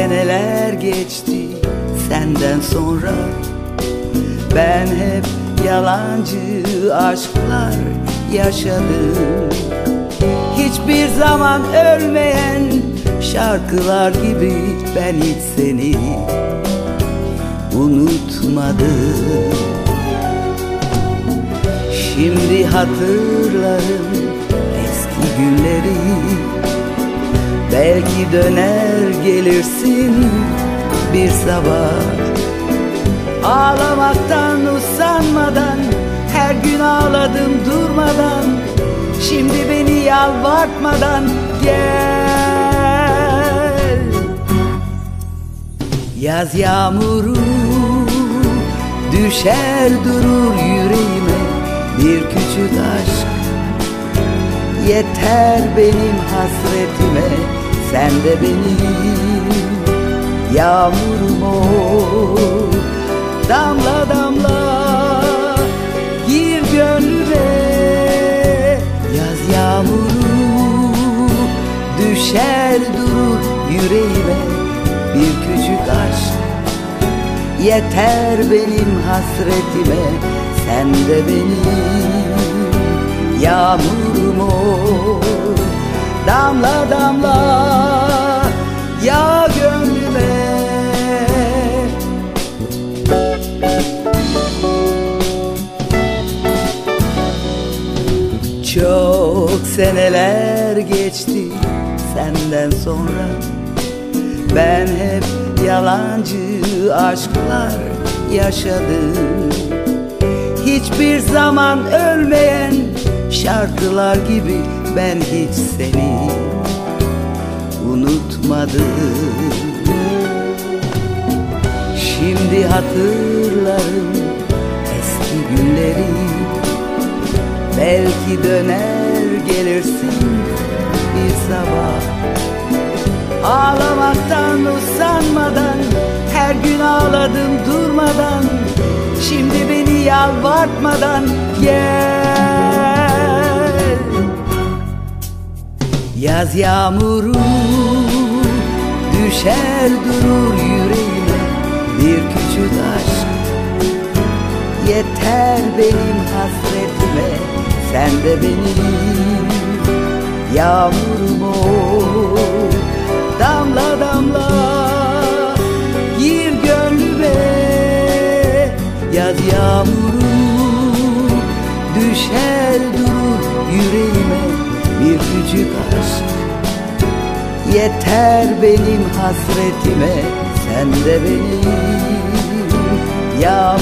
seneler geçti senden sonra. Ben hep yalancı aşklar yaşadım. Hiçbir zaman ölmeyen şarkılar gibi ben hiç seni unutmadım. Şimdi hatırlarım eski günleri. Belki döner gelirsin bir sabah. Ağlamaktan usanmadan her gün ağladım durmadan. Şimdi beni yalvartmadan gel. Yaz yağmuru düşer durur yüreğime. Bir küçük aşk yeter benim hasretime. Sen de benim yağmurum ol. Damla damla gir gönlüme. Yaz yağmuru düşer durur yüreğime. Bir küçük aşk yeter benim hasretime. Sen de benim yağmurum ol. Damla damla yağ gönlüme. Çok seneler geçti senden sonra. Ben hep yalancı aşklar yaşadım. Hiçbir zaman ölmeyen şarkılar gibi ben hiç seni unutmadım. Şimdi hatırlarım eski günleri. Belki döner gelirsin bir sabah. Ağlamaktan usanmadan her gün ağladım durmadan. Şimdi beni yalvartmadan gel. Yaz yağmuru düşer durur yüreğime. Bir küçük aşk yeter benim hasretime. Sen de benim yağmurum ol. Damla damla gir gönlüme. Yaz yağmuru düşer durur yüreğime. Bir küçük aşk yeter benim hasretime. Sen de benim yağmurum